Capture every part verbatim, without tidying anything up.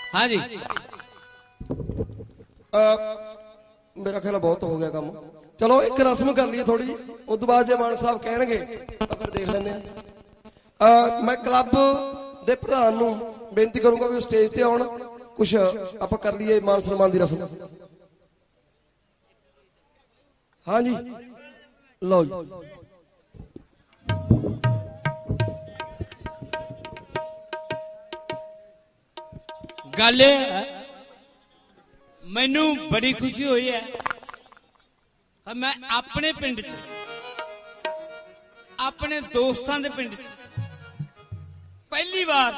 हाँ जी आ, मेरा ख्याल बहुत हो गया काम। चलो एक रस्म कर लिए थोड़ी, उस बाद जो मान साहब कहणगे तो फिर देख लेने। मैं क्लब दे प्रधान नूं बेनती करूंगा भी स्टेज ते आउण, कुछ आप कर लिए मान सन्मान की रस्म। हाँ जी लो जी। गल मैनू बड़ी खुशी हुई है, मैं अपने पिंड च अपने दोस्तां दे पिंड च पहली बार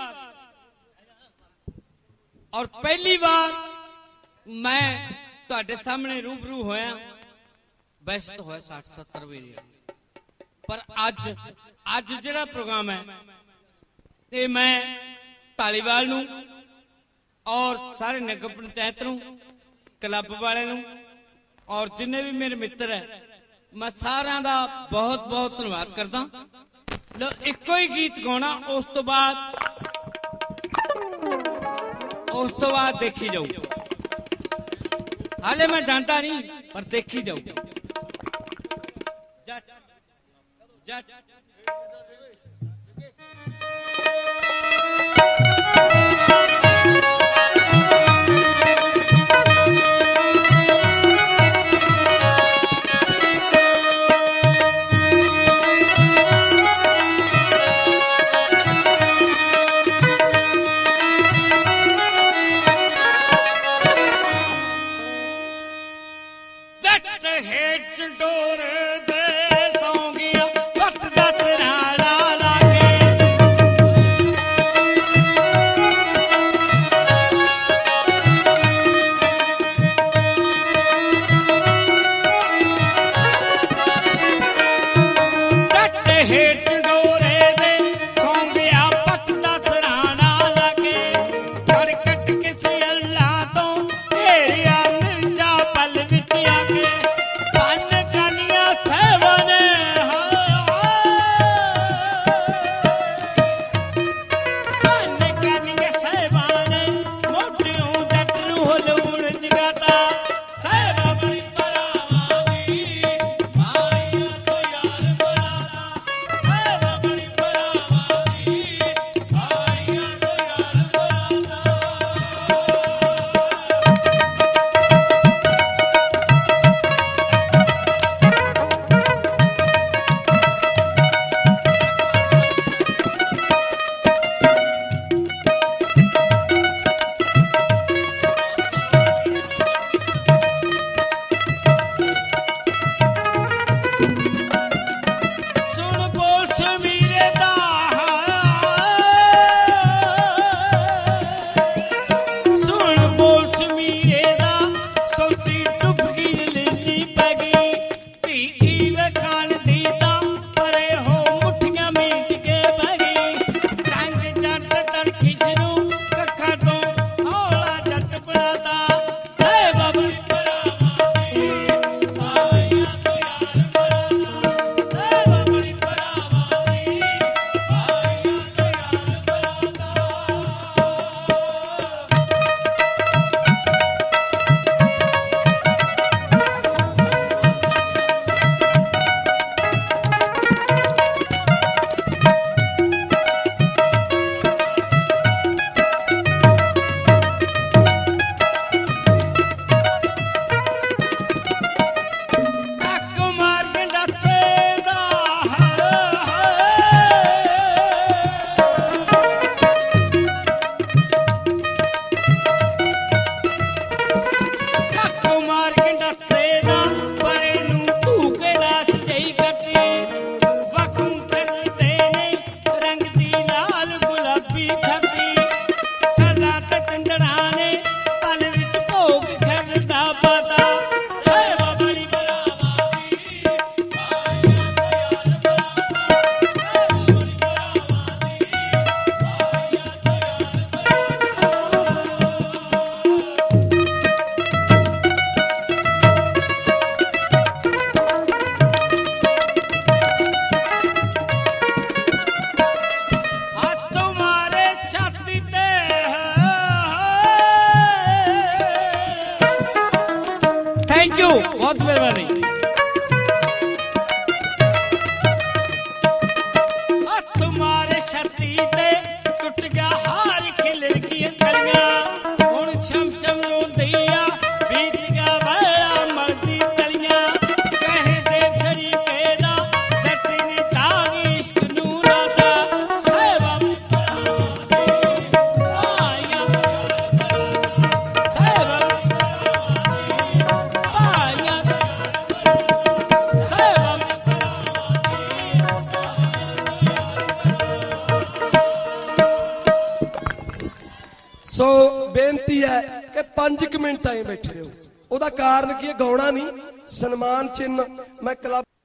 और पहली बार मैं तुहाडे सामने रूबरू होया। वैसे तो होया साठ सत्तर वीडियो, पर अज अज जिहड़ा प्रोग्राम है ये मैं धालीवाल नूं और सारे नगर पंचायत नूं, क्लब वाले नूं और जिन्ने भी मेरे मित्र है, मैं सारा दा बहुत बहुत धन्यवाद करदा। लो इको ही गीत गाना, उस तो बाद उस तो बाद देखी जाऊ। हाले मैं जानता नहीं पर देखी जाऊ। जट जट थैंक यू, बहुत मेहरबानी। हथ मारे छाती ते टुट गया हार खिलर गई कलियां हुण छम छम रोंदिया बीत गया वेला मरदी तलियां कहे दे तरीके दा जट ने तारी इश्क नूं लाता सेवा आया सेवा आया सेवा। सो बेनती है कि पांच मिनट ताईं बैठे रहो। ਉਹਦਾ ਕਾਰਨ ਕੀ ਹੈ? ਗਾਉਣਾ ਨਹੀਂ, ਸਨਮਾਨ ਚਿੰਨ੍ਹ मैं क्लब